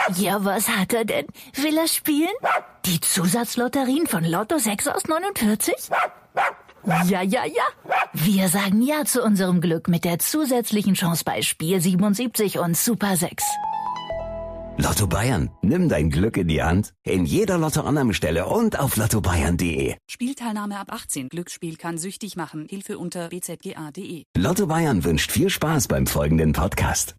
Ja, was hat er denn? Will er spielen? Die Zusatzlotterien von Lotto 6 aus 49? Ja. Wir sagen ja zu unserem Glück mit der zusätzlichen Chance bei Spiel 77 und Super 6. Lotto Bayern, nimm dein Glück in die Hand. In jeder Lotto-Annahmestelle und auf lottobayern.de. Spielteilnahme ab 18. Glücksspiel kann süchtig machen. Hilfe unter bzga.de. Lotto Bayern wünscht viel Spaß beim folgenden Podcast.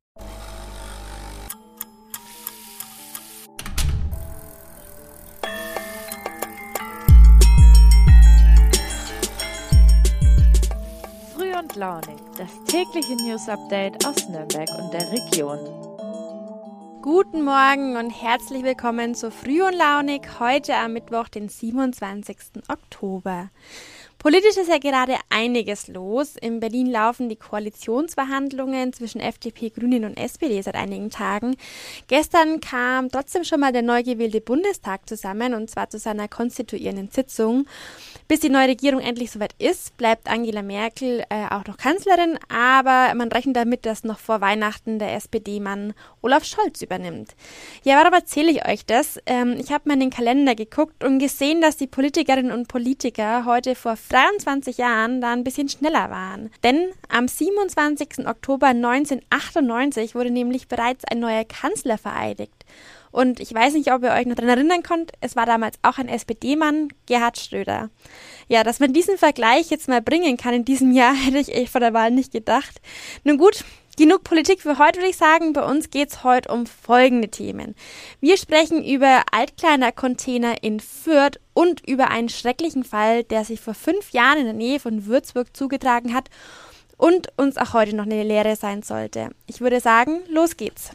Früh und launig, das tägliche News-Update aus Nürnberg und der Region. Guten Morgen und herzlich willkommen zu Früh und Launig, heute am Mittwoch, den 27. Oktober. Politisch ist ja gerade einiges los. In Berlin laufen die Koalitionsverhandlungen zwischen FDP, Grünen und SPD seit einigen Tagen. Gestern kam trotzdem schon mal der neu gewählte Bundestag zusammen, und zwar zu seiner konstituierenden Sitzung. Bis die neue Regierung endlich soweit ist, bleibt Angela Merkel auch noch Kanzlerin, aber man rechnet damit, dass noch vor Weihnachten der SPD-Mann Olaf Scholz übernimmt. Ja, warum erzähle ich euch das? Ich habe mal in den Kalender geguckt und gesehen, dass die Politikerinnen und Politiker heute vor 23 Jahren da ein bisschen schneller waren. Denn am 27. Oktober 1998 wurde nämlich bereits ein neuer Kanzler vereidigt. Und ich weiß nicht, ob ihr euch noch daran erinnern könnt, es war damals auch ein SPD-Mann, Gerhard Schröder. Ja, dass man diesen Vergleich jetzt mal bringen kann in diesem Jahr, hätte ich echt vor der Wahl nicht gedacht. Nun gut, genug Politik für heute, würde ich sagen. Bei uns geht's heute um folgende Themen. Wir sprechen über Altkleidercontainer in Fürth und über einen schrecklichen Fall, der sich vor 5 Jahren in der Nähe von Würzburg zugetragen hat und uns auch heute noch eine Lehre sein sollte. Ich würde sagen, los geht's.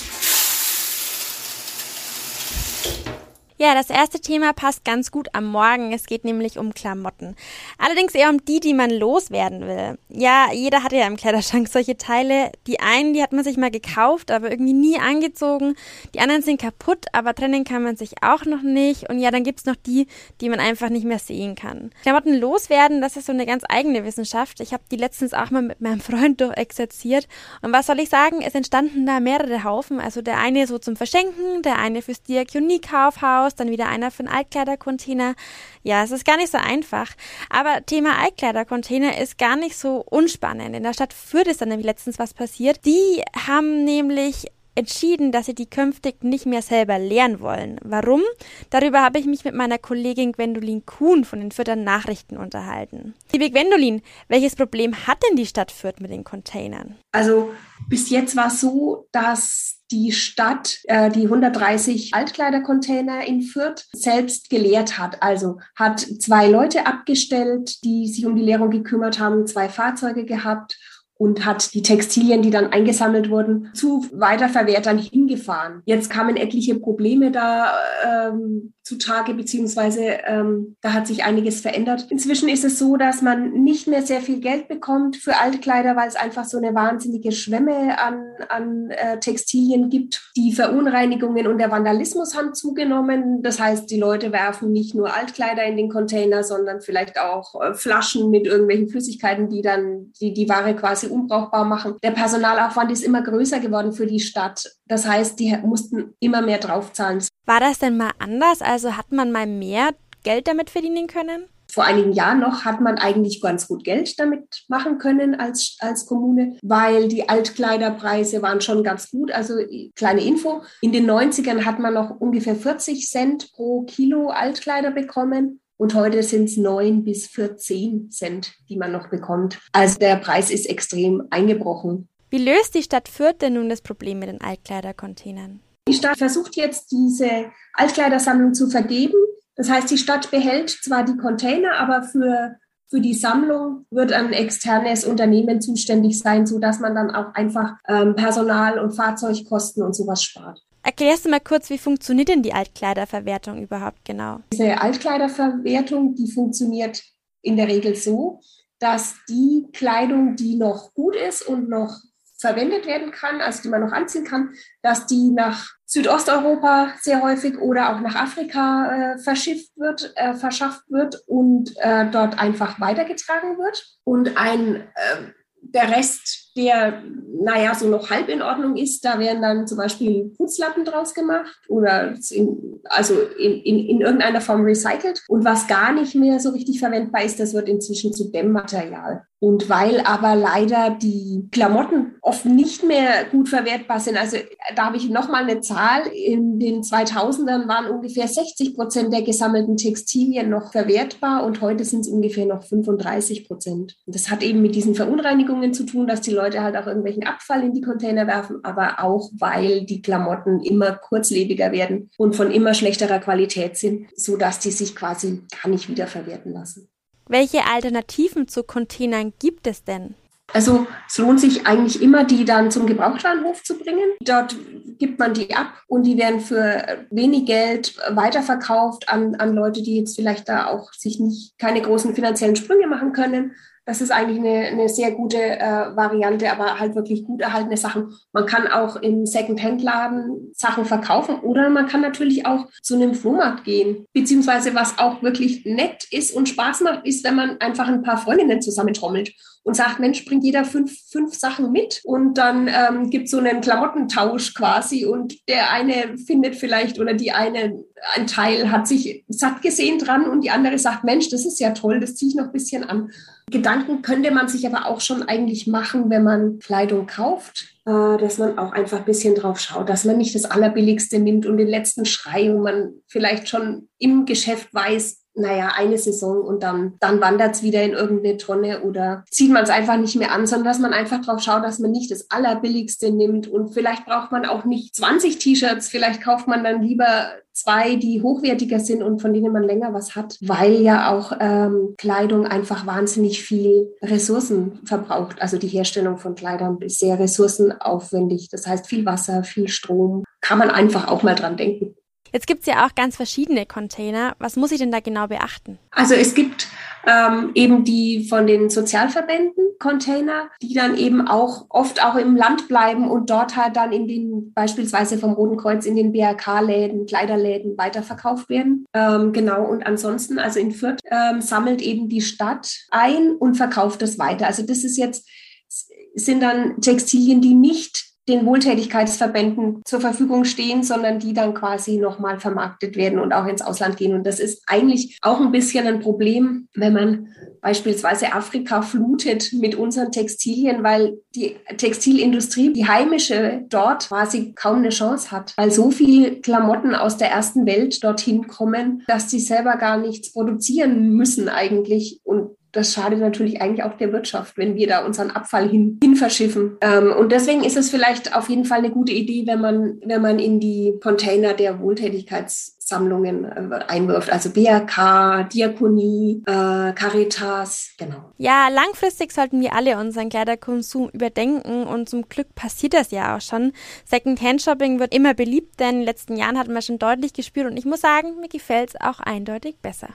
Ja, das erste Thema passt ganz gut am Morgen. Es geht nämlich um Klamotten. Allerdings eher um die man loswerden will. Ja, jeder hatte ja im Kleiderschrank solche Teile. Die einen, die hat man sich mal gekauft, aber irgendwie nie angezogen. Die anderen sind kaputt, aber trennen kann man sich auch noch nicht. Und ja, dann gibt's noch die man einfach nicht mehr sehen kann. Klamotten loswerden, das ist so eine ganz eigene Wissenschaft. Ich habe die letztens auch mal mit meinem Freund durchexerziert. Und was soll ich sagen? Es entstanden da mehrere Haufen. Also der eine so zum Verschenken, der eine fürs Diakonie-Kaufhaus, dann wieder einer für einen Altkleidercontainer. Ja, es ist gar nicht so einfach. Aber Thema Altkleidercontainer ist gar nicht so unspannend. In der Stadt Fürth ist dann nämlich letztens was passiert. Die haben nämlich entschieden, dass sie die künftig nicht mehr selber leeren wollen. Warum? Darüber habe ich mich mit meiner Kollegin Gwendolin Kuhn von den Fürther Nachrichten unterhalten. Liebe Gwendolin, welches Problem hat denn die Stadt Fürth mit den Containern? Also bis jetzt war es so, dass die Stadt die 130 Altkleidercontainer in Fürth selbst geleert hat. Also hat 2 Leute abgestellt, die sich um die Leerung gekümmert haben, 2 Fahrzeuge gehabt und hat die Textilien, die dann eingesammelt wurden, zu Weiterverwertern hingefahren. Jetzt kamen etliche Probleme da zutage, beziehungsweise da hat sich einiges verändert. Inzwischen ist es so, dass man nicht mehr sehr viel Geld bekommt für Altkleider, weil es einfach so eine wahnsinnige Schwemme an Textilien gibt. Die Verunreinigungen und der Vandalismus haben zugenommen. Das heißt, die Leute werfen nicht nur Altkleider in den Container, sondern vielleicht auch Flaschen mit irgendwelchen Flüssigkeiten, die dann die Ware quasi unbrauchbar machen. Der Personalaufwand ist immer größer geworden für die Stadt. Das heißt, die mussten immer mehr draufzahlen. War das denn mal anders? Also hat man mal mehr Geld damit verdienen können? Vor einigen Jahren noch hat man eigentlich ganz gut Geld damit machen können als Kommune, weil die Altkleiderpreise waren schon ganz gut. Also kleine Info, in den 90ern hat man noch ungefähr 40 Cent pro Kilo Altkleider bekommen. Und heute sind es 9 bis 14 Cent, die man noch bekommt. Also der Preis ist extrem eingebrochen. Wie löst die Stadt Fürth denn nun das Problem mit den Altkleidercontainern? Die Stadt versucht jetzt, diese Altkleidersammlung zu vergeben. Das heißt, die Stadt behält zwar die Container, aber für die Sammlung wird ein externes Unternehmen zuständig sein, sodass man dann auch einfach Personal- und Fahrzeugkosten und sowas spart. Erklärst du mal kurz, wie funktioniert denn die Altkleiderverwertung überhaupt genau? Diese Altkleiderverwertung, die funktioniert in der Regel so, dass die Kleidung, die noch gut ist und noch verwendet werden kann, also die man noch anziehen kann, dass die nach Südosteuropa sehr häufig oder auch nach Afrika verschafft wird und dort einfach weitergetragen wird. Und der Rest der, so noch halb in Ordnung ist, da werden dann zum Beispiel Putzlappen draus gemacht oder in irgendeiner Form recycelt. Und was gar nicht mehr so richtig verwendbar ist, das wird inzwischen zu Dämmmaterial. Und weil aber leider die Klamotten oft nicht mehr gut verwertbar sind, also da habe ich nochmal eine Zahl, in den 2000ern waren ungefähr 60% der gesammelten Textilien noch verwertbar und heute sind es ungefähr noch 35%. Und das hat eben mit diesen Verunreinigungen zu tun, dass die Leute halt auch irgendwelchen Abfall in die Container werfen, aber auch, weil die Klamotten immer kurzlebiger werden und von immer schlechterer Qualität sind, sodass die sich quasi gar nicht wiederverwerten lassen. Welche Alternativen zu Containern gibt es denn? Also es lohnt sich eigentlich immer, die dann zum Gebrauchtwarenhof zu bringen. Dort gibt man die ab und die werden für wenig Geld weiterverkauft an Leute, die jetzt vielleicht da auch sich keine großen finanziellen Sprünge machen können. Das ist eigentlich eine sehr gute Variante, aber halt wirklich gut erhaltene Sachen. Man kann auch im Second-Hand-Laden Sachen verkaufen oder man kann natürlich auch zu einem Flohmarkt gehen. Beziehungsweise was auch wirklich nett ist und Spaß macht, ist, wenn man einfach ein paar Freundinnen zusammentrommelt und sagt, Mensch, bringt jeder fünf Sachen mit und dann gibt es so einen Klamottentausch quasi und der eine findet vielleicht oder die eine, ein Teil hat sich satt gesehen dran und die andere sagt, Mensch, das ist ja toll, das ziehe ich noch ein bisschen an. Gedanken könnte man sich aber auch schon eigentlich machen, wenn man Kleidung kauft, dass man auch einfach ein bisschen drauf schaut, dass man nicht das Allerbilligste nimmt und den letzten Schrei und man vielleicht schon im Geschäft weiß, eine Saison und dann wandert es wieder in irgendeine Tonne oder zieht man es einfach nicht mehr an, sondern dass man einfach drauf schaut, dass man nicht das Allerbilligste nimmt und vielleicht braucht man auch nicht 20 T-Shirts, vielleicht kauft man dann lieber 2, die hochwertiger sind und von denen man länger was hat, weil ja auch Kleidung einfach wahnsinnig viel Ressourcen verbraucht. Also die Herstellung von Kleidern ist sehr ressourcenaufwendig, das heißt viel Wasser, viel Strom, kann man einfach auch mal dran denken. Jetzt gibt es ja auch ganz verschiedene Container. Was muss ich denn da genau beachten? Also es gibt eben die von den Sozialverbänden Container, die dann eben auch oft auch im Land bleiben und dort halt dann in den, beispielsweise vom Roten Kreuz in den BRK-Läden, Kleiderläden weiterverkauft werden. Genau, und ansonsten, also in Fürth sammelt eben die Stadt ein und verkauft das weiter. Also das sind dann Textilien, die nicht den Wohltätigkeitsverbänden zur Verfügung stehen, sondern die dann quasi nochmal vermarktet werden und auch ins Ausland gehen. Und das ist eigentlich auch ein bisschen ein Problem, wenn man beispielsweise Afrika flutet mit unseren Textilien, weil die Textilindustrie, die heimische, dort quasi kaum eine Chance hat, weil so viel Klamotten aus der ersten Welt dorthin kommen, dass sie selber gar nichts produzieren müssen eigentlich. Und das schadet natürlich eigentlich auch der Wirtschaft, wenn wir da unseren Abfall hin verschiffen. Und deswegen ist es vielleicht auf jeden Fall eine gute Idee, wenn man in die Container der Wohltätigkeitssammlungen einwirft. Also BRK, Diakonie, Caritas, genau. Ja, langfristig sollten wir alle unseren Kleiderkonsum überdenken und zum Glück passiert das ja auch schon. Second-Hand-Shopping wird immer beliebter. In den letzten Jahren hat man schon deutlich gespürt und ich muss sagen, mir gefällt es auch eindeutig besser.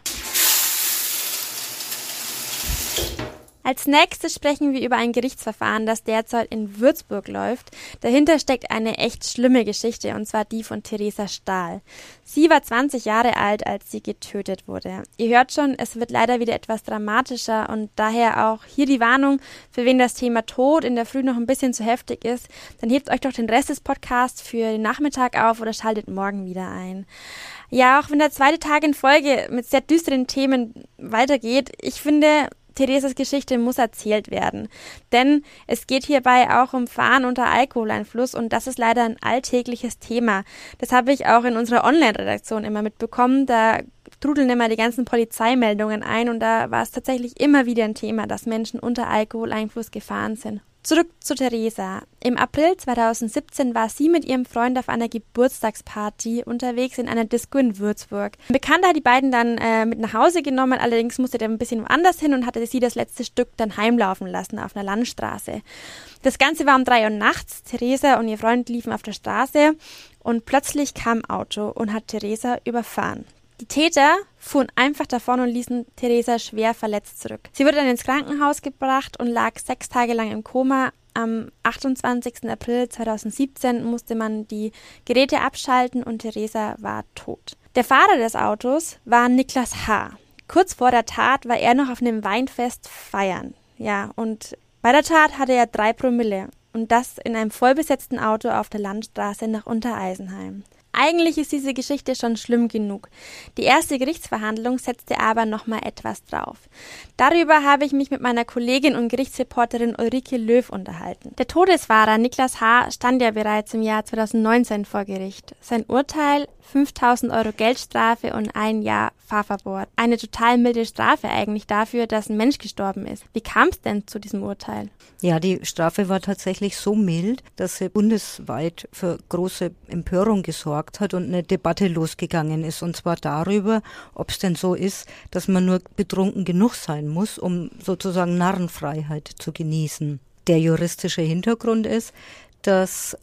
Als nächstes sprechen wir über ein Gerichtsverfahren, das derzeit in Würzburg läuft. Dahinter steckt eine echt schlimme Geschichte, und zwar die von Theresa Stahl. Sie war 20 Jahre alt, als sie getötet wurde. Ihr hört schon, es wird leider wieder etwas dramatischer und daher auch hier die Warnung, für wen das Thema Tod in der Früh noch ein bisschen zu heftig ist, dann hebt euch doch den Rest des Podcasts für den Nachmittag auf oder schaltet morgen wieder ein. Ja, auch wenn der zweite Tag in Folge mit sehr düsteren Themen weitergeht, ich finde, Theresas Geschichte muss erzählt werden, denn es geht hierbei auch um Fahren unter Alkoholeinfluss und das ist leider ein alltägliches Thema. Das habe ich auch in unserer Online-Redaktion immer mitbekommen, da trudeln immer die ganzen Polizeimeldungen ein und da war es tatsächlich immer wieder ein Thema, dass Menschen unter Alkoholeinfluss gefahren sind. Zurück zu Theresa. Im April 2017 war sie mit ihrem Freund auf einer Geburtstagsparty unterwegs in einer Disco in Würzburg. Ein Bekannter hat die beiden dann mit nach Hause genommen, allerdings musste der ein bisschen woanders hin und hatte sie das letzte Stück dann heimlaufen lassen auf einer Landstraße. Das Ganze war um 3 Uhr nachts. Theresa und ihr Freund liefen auf der Straße und plötzlich kam ein Auto und hat Theresa überfahren. Die Täter fuhren einfach davon und ließen Theresa schwer verletzt zurück. Sie wurde dann ins Krankenhaus gebracht und lag 6 Tage lang im Koma. Am 28. April 2017 musste man die Geräte abschalten und Theresa war tot. Der Fahrer des Autos war Niklas H. Kurz vor der Tat war er noch auf einem Weinfest feiern. Ja, und Bei der Tat hatte er 3 Promille und das in einem vollbesetzten Auto auf der Landstraße nach Untereisenheim. Eigentlich ist diese Geschichte schon schlimm genug. Die erste Gerichtsverhandlung setzte aber nochmal etwas drauf. Darüber habe ich mich mit meiner Kollegin und Gerichtsreporterin Ulrike Löw unterhalten. Der Todesfahrer Niklas H. stand ja bereits im Jahr 2019 vor Gericht. Sein Urteil: 5.000 € Geldstrafe und 1 Jahr Fahrverbot. Eine total milde Strafe eigentlich dafür, dass ein Mensch gestorben ist. Wie kam es denn zu diesem Urteil? Ja, die Strafe war tatsächlich so mild, dass sie bundesweit für große Empörung gesorgt hat und eine Debatte losgegangen ist. Und zwar darüber, ob es denn so ist, dass man nur betrunken genug sein muss, um sozusagen Narrenfreiheit zu genießen. Der juristische Hintergrund ist, dass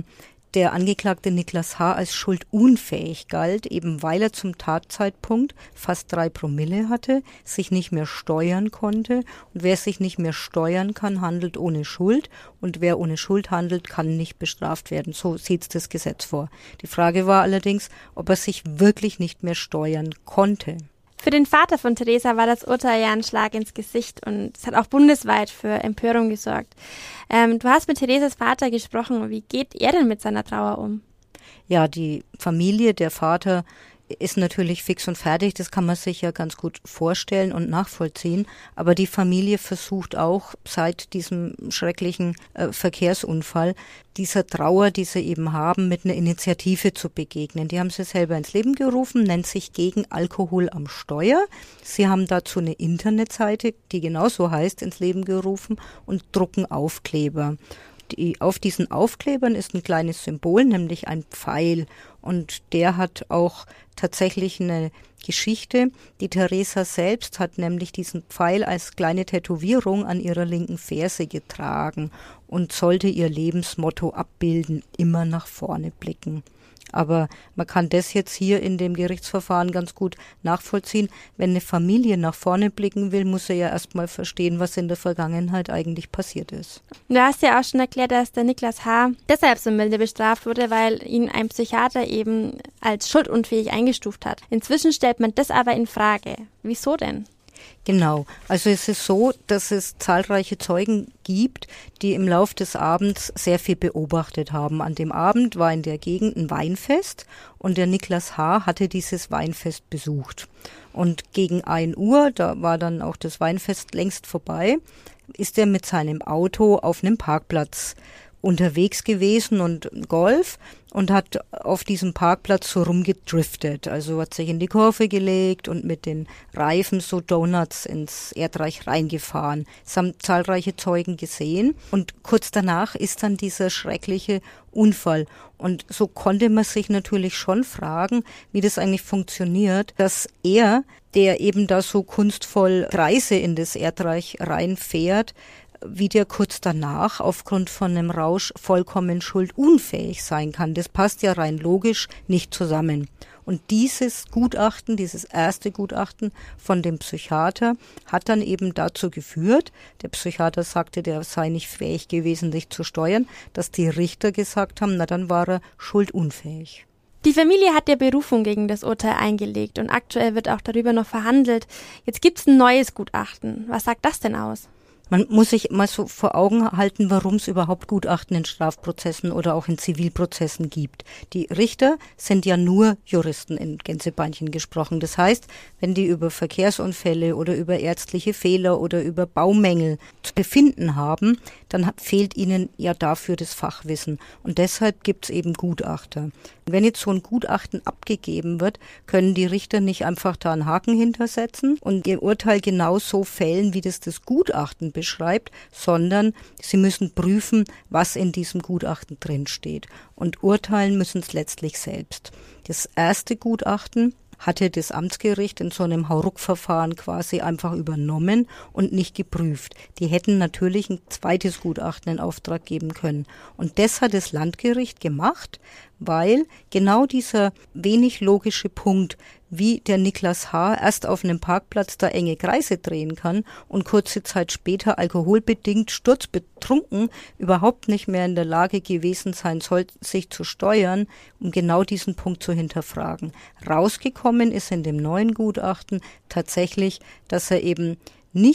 der Angeklagte Niklas H. als schuldunfähig galt, eben weil er zum Tatzeitpunkt fast 3 Promille hatte, sich nicht mehr steuern konnte. Und wer sich nicht mehr steuern kann, handelt ohne Schuld. Und wer ohne Schuld handelt, kann nicht bestraft werden. So sieht das Gesetz vor. Die Frage war allerdings, ob er sich wirklich nicht mehr steuern konnte. Für den Vater von Theresa war das Urteil ja ein Schlag ins Gesicht und es hat auch bundesweit für Empörung gesorgt. Du hast mit Theresas Vater gesprochen. Wie geht er denn mit seiner Trauer um? Ja, die Familie, der Vater ist natürlich fix und fertig, das kann man sich ja ganz gut vorstellen und nachvollziehen, aber die Familie versucht auch seit diesem schrecklichen Verkehrsunfall dieser Trauer, die sie eben haben, mit einer Initiative zu begegnen. Die haben sie selber ins Leben gerufen, nennt sich Gegen Alkohol am Steuer. Sie haben dazu eine Internetseite, die genauso heißt, ins Leben gerufen und drucken Aufkleber. Auf diesen Aufklebern ist ein kleines Symbol, nämlich ein Pfeil. Und der hat auch tatsächlich eine Geschichte. Die Theresa selbst hat nämlich diesen Pfeil als kleine Tätowierung an ihrer linken Ferse getragen und sollte ihr Lebensmotto abbilden: immer nach vorne blicken. Aber man kann das jetzt hier in dem Gerichtsverfahren ganz gut nachvollziehen. Wenn eine Familie nach vorne blicken will, muss sie ja erstmal verstehen, was in der Vergangenheit eigentlich passiert ist. Du hast ja auch schon erklärt, dass der Niklas H. deshalb so milde bestraft wurde, weil ihn ein Psychiater eben als schuldunfähig eingestuft hat. Inzwischen stellt man das aber in Frage. Wieso denn? Genau. Also es ist so, dass es zahlreiche Zeugen gibt, die im Lauf des Abends sehr viel beobachtet haben. An dem Abend war in der Gegend ein Weinfest und der Niklas H. hatte dieses Weinfest besucht. Und gegen 1 Uhr, da war dann auch das Weinfest längst vorbei, ist er mit seinem Auto auf einem Parkplatz unterwegs gewesen und Golf und hat auf diesem Parkplatz so rumgedriftet. Also hat sich in die Kurve gelegt und mit den Reifen so Donuts ins Erdreich reingefahren. Das haben zahlreiche Zeugen gesehen und kurz danach ist dann dieser schreckliche Unfall. Und so konnte man sich natürlich schon fragen, wie das eigentlich funktioniert, dass er, der eben da so kunstvoll Kreise in das Erdreich reinfährt, wie der kurz danach aufgrund von einem Rausch vollkommen schuldunfähig sein kann. Das passt ja rein logisch nicht zusammen. Und dieses Gutachten, dieses erste Gutachten von dem Psychiater hat dann eben dazu geführt, der Psychiater sagte, der sei nicht fähig gewesen, sich zu steuern, dass die Richter gesagt haben, na dann war er schuldunfähig. Die Familie hat ja Berufung gegen das Urteil eingelegt und aktuell wird auch darüber noch verhandelt. Jetzt gibt es ein neues Gutachten. Was sagt das denn aus? Man muss sich mal so vor Augen halten, warum es überhaupt Gutachten in Strafprozessen oder auch in Zivilprozessen gibt. Die Richter sind ja nur Juristen in Gänsebeinchen gesprochen. Das heißt, wenn die über Verkehrsunfälle oder über ärztliche Fehler oder über Baumängel zu befinden haben, dann fehlt ihnen ja dafür das Fachwissen. Und deshalb gibt es eben Gutachter. Wenn jetzt so ein Gutachten abgegeben wird, können die Richter nicht einfach da einen Haken hintersetzen und ihr Urteil genau so fällen, wie das Gutachten beschreibt, sondern sie müssen prüfen, was in diesem Gutachten drinsteht. Und urteilen müssen es letztlich selbst. Das erste Gutachten hatte das Amtsgericht in so einem Hauruck-Verfahren quasi einfach übernommen und nicht geprüft. Die hätten natürlich ein zweites Gutachten in Auftrag geben können. Und das hat das Landgericht gemacht, weil genau dieser wenig logische Punkt, wie der Niklas H. erst auf einem Parkplatz da enge Kreise drehen kann und kurze Zeit später alkoholbedingt sturzbetrunken überhaupt nicht mehr in der Lage gewesen sein soll, sich zu steuern, um genau diesen Punkt zu hinterfragen. Rausgekommen ist in dem neuen Gutachten tatsächlich, dass er eben nicht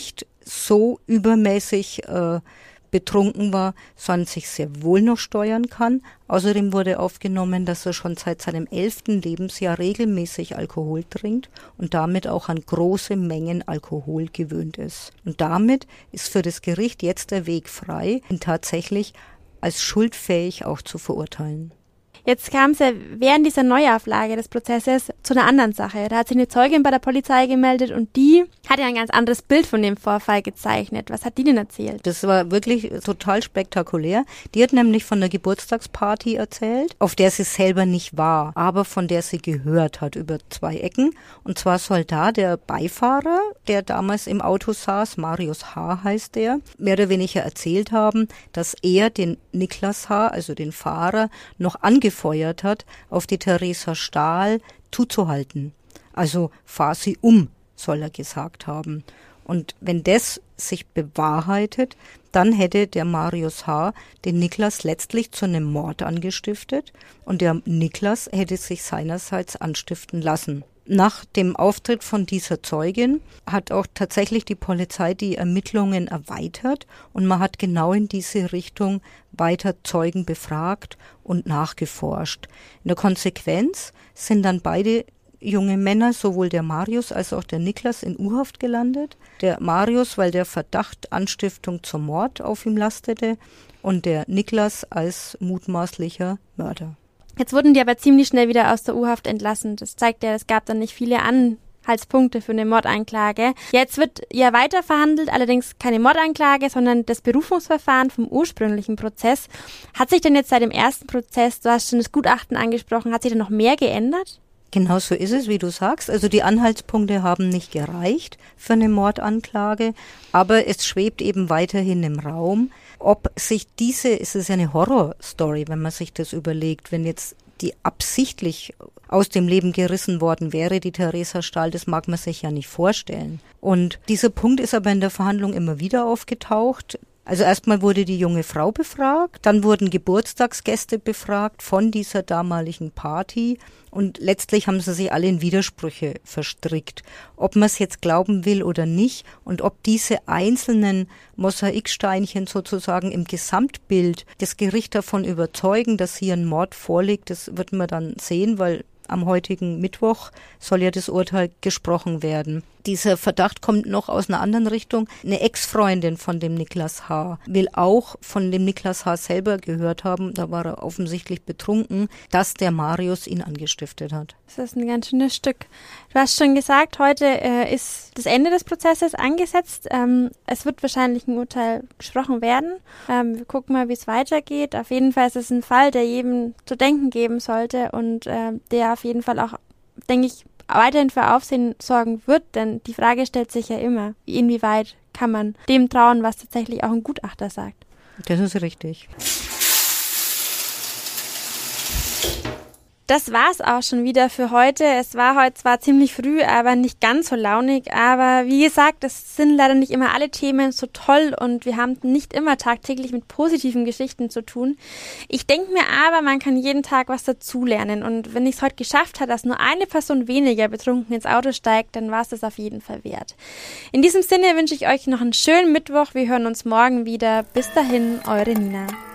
so übermäßig betrunken war, sondern sich sehr wohl noch steuern kann. Außerdem wurde aufgenommen, dass er schon seit seinem 11. Lebensjahr regelmäßig Alkohol trinkt und damit auch an große Mengen Alkohol gewöhnt ist. Und damit ist für das Gericht jetzt der Weg frei, ihn tatsächlich als schuldfähig auch zu verurteilen. Jetzt kam es ja während dieser Neuauflage des Prozesses zu einer anderen Sache. Da hat sich eine Zeugin bei der Polizei gemeldet und die hat ja ein ganz anderes Bild von dem Vorfall gezeichnet. Was hat die denn erzählt? Das war wirklich total spektakulär. Die hat nämlich von der Geburtstagsparty erzählt, auf der sie selber nicht war, aber von der sie gehört hat über 2 Ecken. Und zwar soll da der Beifahrer, der damals im Auto saß, Marius H. heißt der, mehr oder weniger erzählt haben, dass er den Niklas H., also den Fahrer, noch angefeuert hat, auf die Theresa Stahl zuzuhalten. Also fahr sie um, soll er gesagt haben. Und wenn das sich bewahrheitet, dann hätte der Marius H. den Niklas letztlich zu einem Mord angestiftet und der Niklas hätte sich seinerseits anstiften lassen. Nach dem Auftritt von dieser Zeugin hat auch tatsächlich die Polizei die Ermittlungen erweitert und man hat genau in diese Richtung weiter Zeugen befragt und nachgeforscht. In der Konsequenz sind dann beide junge Männer, sowohl der Marius als auch der Niklas, in U-Haft gelandet. Der Marius, weil der Verdacht Anstiftung zum Mord auf ihm lastete und der Niklas als mutmaßlicher Mörder. Jetzt wurden die aber ziemlich schnell wieder aus der U-Haft entlassen. Das zeigt ja, es gab dann nicht viele Anhaltspunkte für eine Mordanklage. Jetzt wird ja weiter verhandelt, allerdings keine Mordanklage, sondern das Berufungsverfahren vom ursprünglichen Prozess. Hat sich denn jetzt seit dem ersten Prozess, du hast schon das Gutachten angesprochen, hat sich denn noch mehr geändert? Genau so ist es, wie du sagst. Also die Anhaltspunkte haben nicht gereicht für eine Mordanklage, aber es schwebt eben weiterhin im Raum, ob sich es ist ja eine Horrorstory, wenn man sich das überlegt, wenn jetzt die absichtlich aus dem Leben gerissen worden wäre, die Theresa Stahl, das mag man sich ja nicht vorstellen. Und dieser Punkt ist aber in der Verhandlung immer wieder aufgetaucht. Also erstmal wurde die junge Frau befragt, dann wurden Geburtstagsgäste befragt von dieser damaligen Party und letztlich haben sie sich alle in Widersprüche verstrickt. Ob man es jetzt glauben will oder nicht und ob diese einzelnen Mosaiksteinchen sozusagen im Gesamtbild das Gericht davon überzeugen, dass hier ein Mord vorliegt, das wird man dann sehen, weil am heutigen Mittwoch soll ja das Urteil gesprochen werden. Dieser Verdacht kommt noch aus einer anderen Richtung. Eine Ex-Freundin von dem Niklas H. will auch von dem Niklas H. selber gehört haben, da war er offensichtlich betrunken, dass der Marius ihn angestiftet hat. Das ist ein ganz schönes Stück. Du hast schon gesagt, heute ist das Ende des Prozesses angesetzt. Es wird wahrscheinlich ein Urteil gesprochen werden. Wir gucken mal, wie es weitergeht. Auf jeden Fall ist es ein Fall, der jedem zu denken geben sollte und der auf jeden Fall auch, denke ich, weiterhin für Aufsehen sorgen wird, denn die Frage stellt sich ja immer, inwieweit kann man dem trauen, was tatsächlich auch ein Gutachter sagt. Das ist richtig. Das war's auch schon wieder für heute. Es war heute zwar ziemlich früh, aber nicht ganz so launig. Aber wie gesagt, es sind leider nicht immer alle Themen so toll und wir haben nicht immer tagtäglich mit positiven Geschichten zu tun. Ich denke mir aber, man kann jeden Tag was dazulernen. Und wenn ich es heute geschafft habe, dass nur eine Person weniger betrunken ins Auto steigt, dann war es das auf jeden Fall wert. In diesem Sinne wünsche ich euch noch einen schönen Mittwoch. Wir hören uns morgen wieder. Bis dahin, eure Nina.